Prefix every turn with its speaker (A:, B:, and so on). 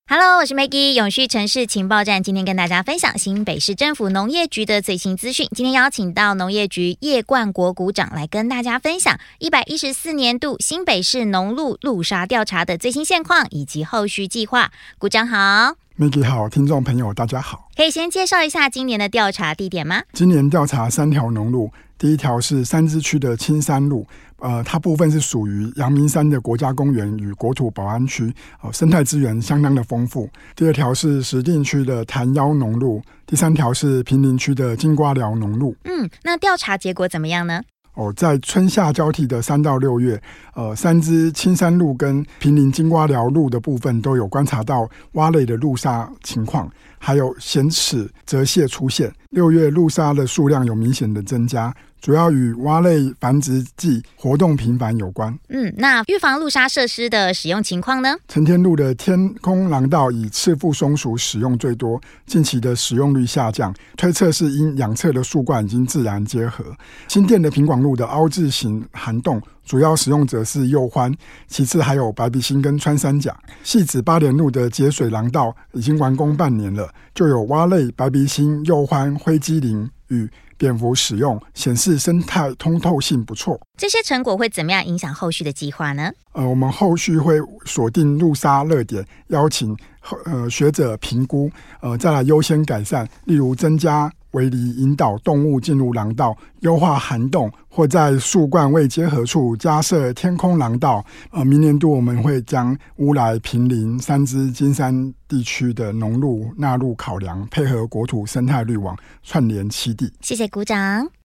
A: Hello， 我是 Maggie， 永续城市情报站，今天跟大家分享新北市政府农业局的最新资讯。今天邀请到农业局叶冠国股长来跟大家分享114年度新北市农路路杀调查的最新现况以及后续计划。股长好。
B: Maggie 好，听众朋友大家好。
A: 可以先介绍一下今年的调查地点吗？
B: 今年调查3条农路，第一条是三芝区的青山路，它部分是属于阳明山的国家公园与国土保安区，生态资源相当的丰富。第二条是石碇区的潭腰农路，第三条是坪林区的金瓜寮农路。
A: 那调查结果怎么样呢？
B: 在春夏交替的3到6月，三芝青山路跟坪林金瓜寮路的部分都有观察到蛙类的路杀情况，还有咸齿泽蟹出现。6月路杀的数量有明显的增加，主要与蛙类繁殖季活动频繁有关。
A: 那预防路杀设施的使用情况呢？
B: 承天路的天空廊道以赤腹松鼠使用最多，近期的使用率下降，推测是因两侧的树冠已经自然结合。新店的平广路的凹字形涵洞，主要使用者是鼬獾，其次还有白鼻心跟穿山甲。汐止8连路的节水廊道已经完工半年了，就有蛙类、白鼻心、鼬獾、灰鸡灵与蝙蝠使用，显示生态通透性不错。
A: 这些成果会怎么样影响后续的计划呢？
B: 我们后续会锁定路杀热点，邀请学者评估，再来优先改善，例如增加围篱，引导动物进入廊道，优化涵洞，或在树冠未结合处加设天空廊道。明年度我们会将乌来、坪林、三芝、金山地区的农路纳入考量，配合国土生态绿网串联栖地。
A: 谢谢股长。